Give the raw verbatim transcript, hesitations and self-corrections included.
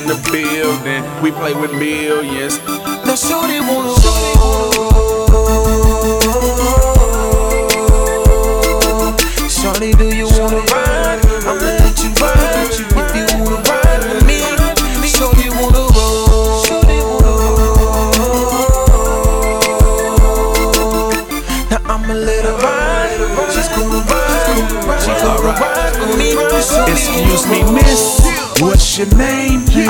the building. We play with millions. Now shorty wanna roll. Shorty, do you wanna ride? I'ma let you ride. If you wanna ride with me, shorty wanna roll. Now I'ma let her ride. She's gonna ride. She's gonna ride with me. Excuse me, miss, what's your name?